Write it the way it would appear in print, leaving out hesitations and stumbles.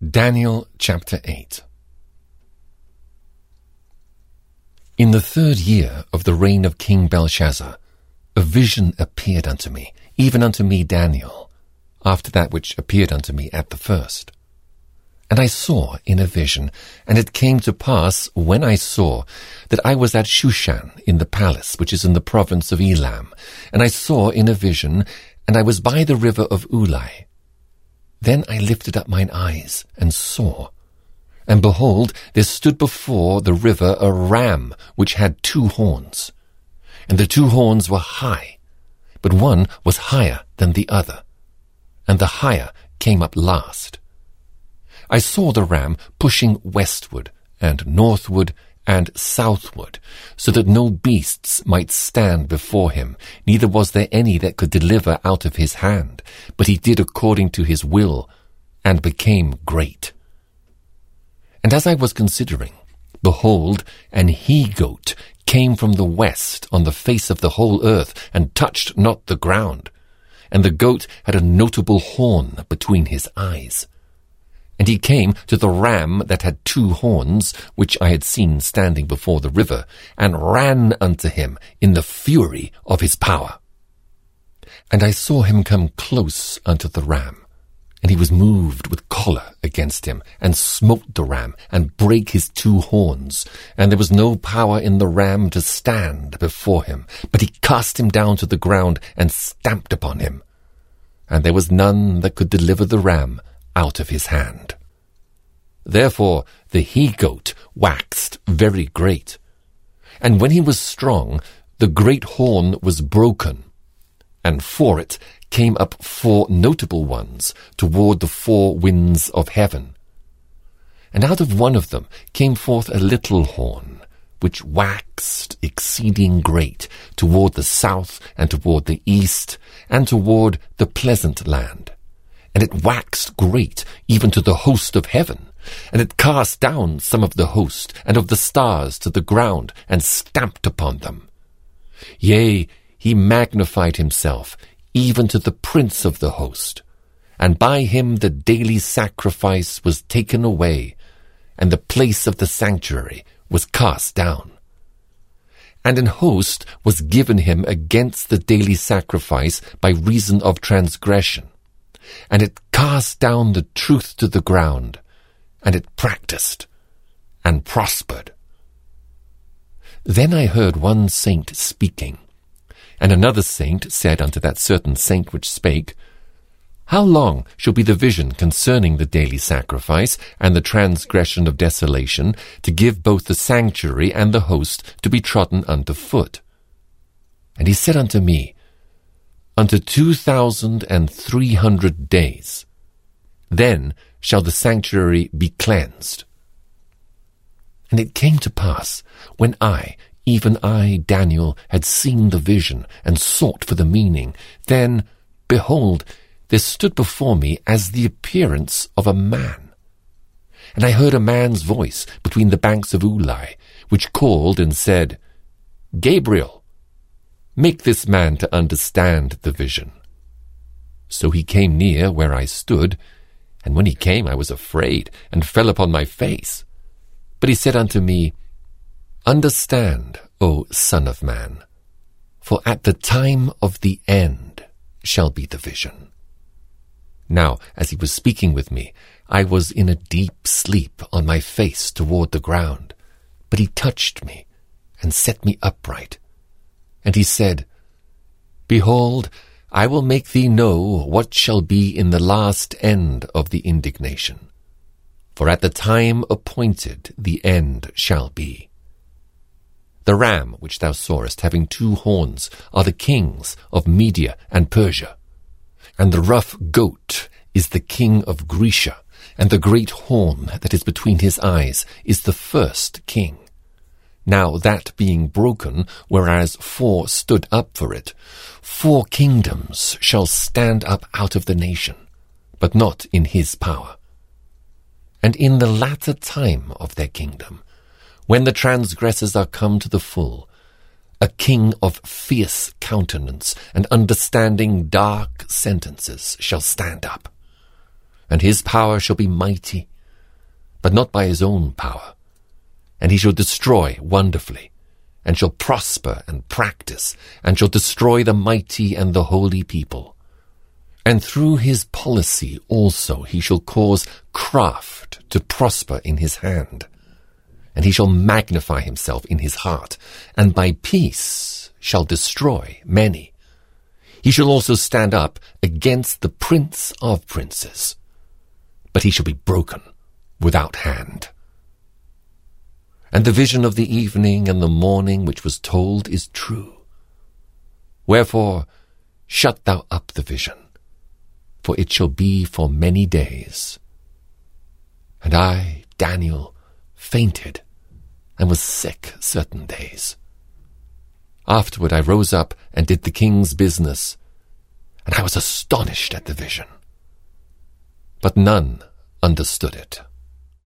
Daniel chapter 8. In the 3rd year of the reign of King Belshazzar, a vision appeared unto me, even unto me Daniel, after that which appeared unto me at the first. And I saw in a vision, and it came to pass, when I saw, that I was at Shushan in the palace, which is in the province of Elam. And I saw in a vision, and I was by the river of Ulai. Then I lifted up mine eyes, and saw. And behold, there stood before the river a ram, which had 2 horns. And the 2 horns were high, but one was higher than the other, and the higher came up last. I saw the ram pushing westward, and northward, and southward, so that no beasts might stand before him, neither was there any that could deliver out of his hand, but he did according to his will, and became great. And as I was considering, behold, an he-goat came from the west on the face of the whole earth, and touched not the ground. And the goat had a notable horn between his eyes. And he came to the ram that had 2 horns, which I had seen standing before the river, and ran unto him in the fury of his power. And I saw him come close unto the ram, and he was moved with choler against him, and smote the ram, and brake his 2 horns. And there was no power in the ram to stand before him, but he cast him down to the ground, and stamped upon him. And there was none that could deliver the ram out of his hand. Therefore the he-goat waxed very great. And when he was strong, the great horn was broken, and for it came up 4 notable ones toward the 4 winds of heaven. And out of one of them came forth a little horn, which waxed exceeding great toward the south, and toward the east, and toward the pleasant land. And it waxed great even to the host of heaven, and it cast down some of the host and of the stars to the ground, and stamped upon them. Yea, he magnified himself even to the prince of the host, and by him the daily sacrifice was taken away, and the place of the sanctuary was cast down. And an host was given him against the daily sacrifice by reason of transgression. And it cast down the truth to the ground, and it practiced, and prospered. Then I heard one saint speaking, and another saint said unto that certain saint which spake, How long shall be the vision concerning the daily sacrifice, and the transgression of desolation, to give both the sanctuary and the host to be trodden under foot? And he said unto me, Unto 2,300 days. Then shall the sanctuary be cleansed. And it came to pass, when even I, Daniel, had seen the vision, and sought for the meaning, then, behold, there stood before me as the appearance of a man. And I heard a man's voice between the banks of Ulai, which called and said, Gabriel, make this man to understand the vision. So he came near where I stood, and when he came I was afraid, and fell upon my face. But he said unto me, Understand, O Son of Man, for at the time of the end shall be the vision. Now, as he was speaking with me, I was in a deep sleep on my face toward the ground, but he touched me, and set me upright. And he said, Behold, I will make thee know what shall be in the last end of the indignation. For at the time appointed the end shall be. The ram which thou sawest having 2 horns are the kings of Media and Persia. And the rough goat is the king of Grecia, and the great horn that is between his eyes is the first king. Now that being broken, whereas 4 stood up for it, 4 kingdoms shall stand up out of the nation, but not in his power. And in the latter time of their kingdom, when the transgressors are come to the full, a king of fierce countenance and understanding dark sentences shall stand up, and his power shall be mighty, but not by his own power. And he shall destroy wonderfully, and shall prosper and practice, and shall destroy the mighty and the holy people. And through his policy also he shall cause craft to prosper in his hand. And he shall magnify himself in his heart, and by peace shall destroy many. He shall also stand up against the prince of princes, but he shall be broken without hand. And the vision of the evening and the morning which was told is true. Wherefore shut thou up the vision, for it shall be for many days. And I, Daniel, fainted and was sick certain days. Afterward I rose up and did the king's business, and I was astonished at the vision. But none understood it.